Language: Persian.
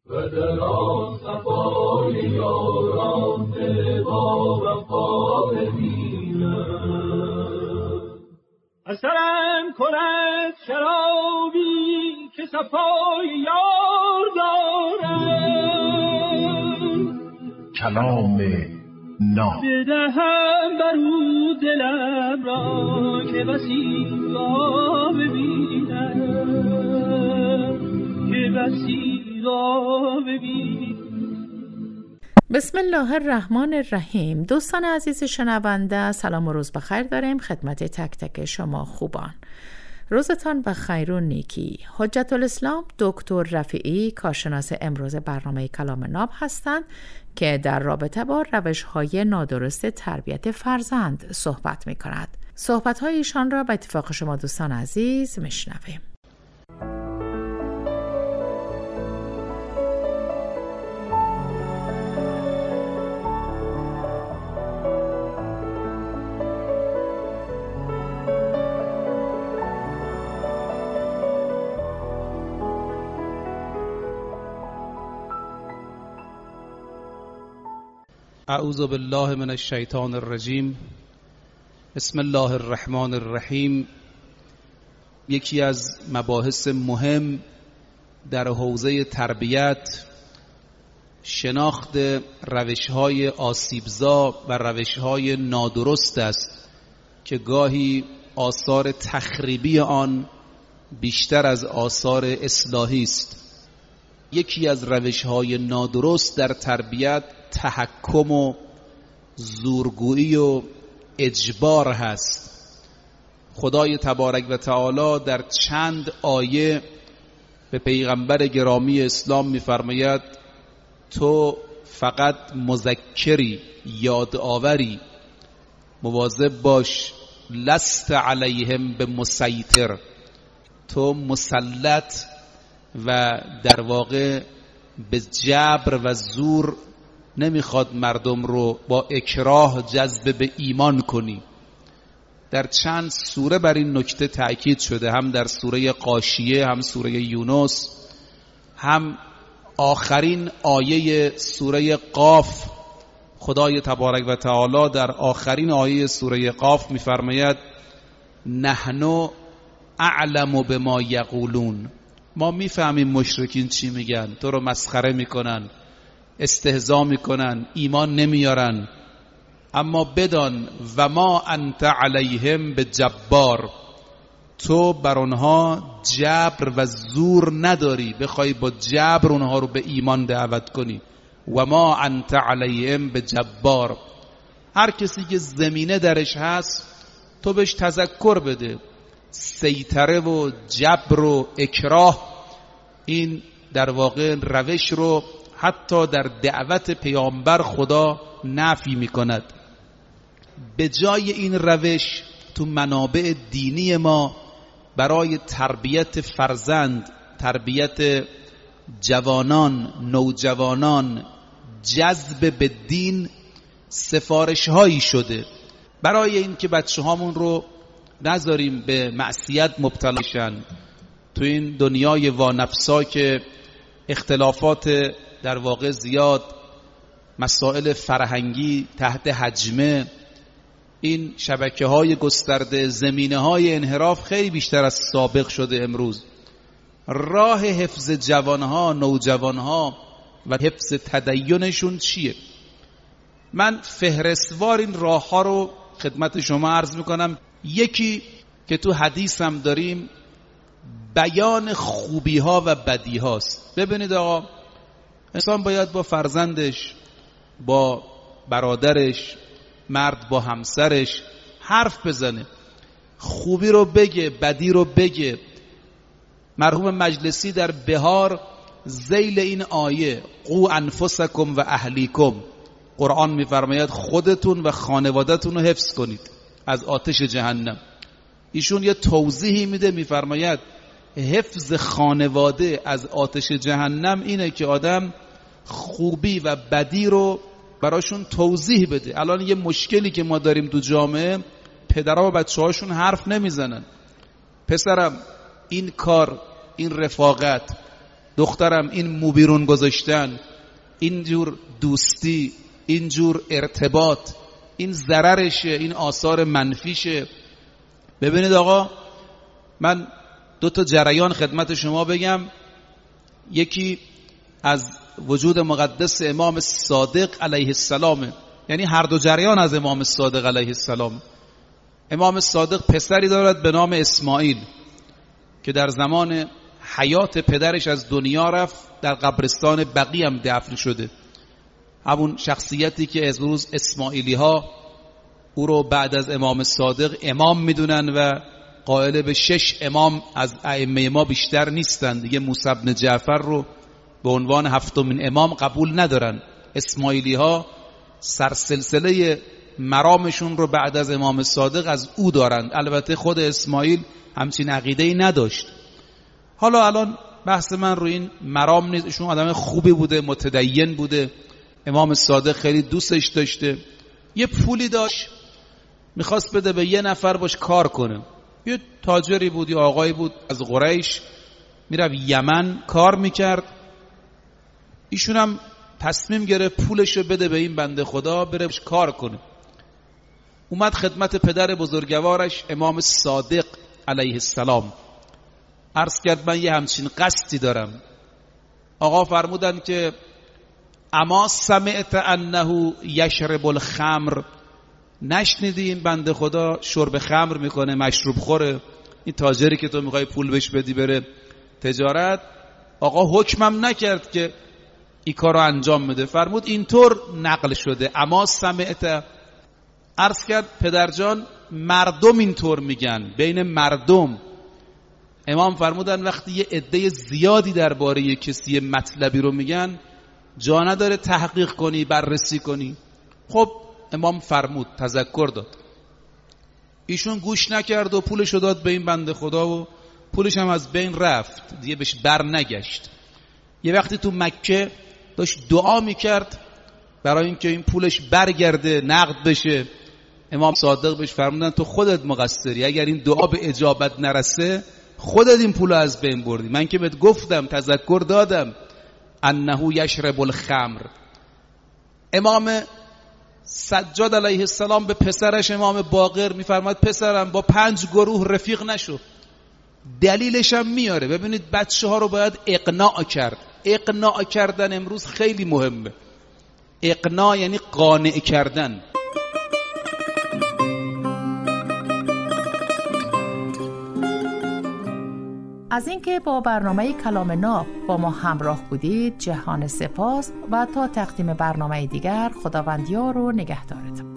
و در آن صفای یاران دل با وفا ببینم. اثرم کند شرابی که صفای یار دارم، کلام ناب بدهم برو دلم را که بسی را ببینم، که بسی را ببینم. بسم الله الرحمن الرحیم. دوستان عزیز شنونده، سلام و روز بخیر داریم خدمت تک تک شما خوبان. روزتان بخیر و نیکی. حجت الاسلام دکتر رفیعی، کارشناس امروز برنامه کلام ناب هستند که در رابطه با روش‌های نادرست تربیت فرزند صحبت می‌کند. صحبت‌های ایشان را به اتفاق شما دوستان عزیز میشنویم. اعوذ بالله من الشیطان الرجیم. بسم الله الرحمن الرحیم. یکی از مباحث مهم در حوزه تربیت شناخت روش‌های آسیبزا و روش‌های نادرست است که گاهی آثار تخریبی آن بیشتر از آثار اصلاحی است. یکی از روش‌های نادرست در تربیت تحکم و زورگویی و اجبار هست. خدای تبارک و تعالی در چند آیه به پیغمبر گرامی اسلام می‌فرماید تو فقط مذکری، یادآوری، مواظب باش، لست علیهم بمسیطر، تو مسلط و در واقع به جبر و زور نمیخواد مردم رو با اکراه جذب به ایمان کنی. در چند سوره بر این نکته تأکید شده، هم در سوره غاشیه، هم سوره یونس، هم آخرین آیه سوره قاف. خدای تبارک و تعالی در آخرین آیه سوره قاف میفرماید نحن اعلم بما یقولون، ما میفهمیم مشرکین چی میگن، تو رو مسخره میکنن، استهزا میکنن، ایمان نمیارن، اما بدان و ما انت علیهم بجبار، تو بر آنها جبر و زور نداری بخوای با جبر اونها رو به ایمان دعوت کنی. و ما انت علیهم بجبار، هر کسی که زمینه درش هست تو بهش تذکر بده. سیطره و جبر و اکراه این در واقع روش رو حتی در دعوت پیامبر خدا نفی میکند. به جای این روش تو منابع دینی ما برای تربیت فرزند، تربیت جوانان، نوجوانان، جذب به دین سفارش هایی شده برای این که بچه هامون رو نذاریم به معصیت مبتلا شن. تو این دنیای وانفسا که اختلافات در واقع زیاد، مسائل فرهنگی تحت حجمه، این شبکه‌های گسترده، زمینه‌های انحراف خیلی بیشتر از سابق شده. امروز راه حفظ جوانها، نوجوانها و حفظ تدینشون چیه؟ من فهرستوار این راه‌ها رو خدمت شما عرض میکنم. یکی که تو حدیث هم داریم، بیان خوبی‌ها و بدی‌هاست. ببینید آقا، انسان باید با فرزندش، با برادرش، مرد با همسرش حرف بزنه، خوبی رو بگه، بدی رو بگه. مرحوم مجلسی در بهار ذیل این آیه قو انفسکم و اهلیکم، قرآن میفرماید خودتون و خانواده‌تون رو حفظ کنید از آتش جهنم. ایشون یه توضیحی میده، میفرماید حفظ خانواده از آتش جهنم اینه که آدم خوبی و بدی رو براشون توضیح بده. الان یه مشکلی که ما داریم تو جامعه، پدرها و بچه هاشون حرف نمیزنن. پسرم این کار، این رفاقت دخترم این مو بیرون گذاشتن، اینجور دوستی، اینجور ارتباط، این ضررشه، این آثار منفیشه. ببینید آقا، من 2 تا جریان خدمت شما بگم. یکی از وجود مقدس امام صادق علیه السلام، یعنی هر 2 جریان از امام صادق علیه السلام. امام صادق پسری دارد به نام اسماعیل که در زمان حیات پدرش از دنیا رفت، در قبرستان بقیع هم دفن شده. همون شخصیتی که از روز اسماعیلی ها او رو بعد از امام صادق امام میدونن و قائل به 6 امام از ائمه ما بیشتر نیستن دیگه. موسی بن جعفر رو به عنوان 7مین امام قبول ندارن. اسماعیلی ها سرسلسله مرامشون رو بعد از امام صادق از او دارند. البته خود اسماعیل همچین عقیده‌ای نداشت. حالا الان بحث من رو این مرام نیست. ایشون آدم خوبی بوده، متدین بوده، امام صادق خیلی دوستش داشته. یه پولی داشت میخواست بده به یه نفر باش کار کنه. یه تاجری بود، یه آقایی بود از قریش، میرفت یمن کار میکرد. ایشون هم تصمیم گرفت پولشو بده به این بنده خدا بره باش کار کنه. اومد خدمت پدر بزرگوارش امام صادق علیه السلام، عرض کرد من یه همچین قصدی دارم. آقا فرمودن که اما سمعت انه یشرب الخمر، نشنیدی این بنده خدا شرب خمر میکنه، مشروب خوره، این تاجری که تو میخوای پول بهش بدی بره تجارت؟ آقا حکمم نکرد که این کار رو انجام بده. فرمود اینطور نقل شده اما سمعت. عرض کرد پدرجان مردم اینطور میگن، بین مردم. امام فرمودن وقتی یه عده زیادی درباره کسی مطلبی رو میگن جا نداره تحقیق کنی، بررسی کنی. خب امام فرمود، تذکر داد. ایشون گوش نکرد و پولشو داد به این بنده خدا و پولش هم از بین رفت، دیگه بهش بر نگشت. یه وقتی تو مکه داشت دعا میکرد برای اینکه این پولش برگرده، نقد بشه. امام صادق بهش فرمودن تو خودت مقصری، اگر این دعا به اجابت نرسه خودت این پولو از بین بردی. من که بهت گفتم، تذکر دادم انه یشرب الخمر. امام سجاد علیه السلام به پسرش امام باقر میفرماد پسرم با 5 گروه رفیق نشو. دلیلش هم میاره. ببینید بچه ها رو باید اقناع کرد. اقناع کردن امروز خیلی مهمه. اقناع یعنی قانع کردن. از اینکه با برنامه کلام ناب با ما همراه بودید جهان سپاس و تا تقدیم برنامه دیگر خداوند یار و نگهدارتان.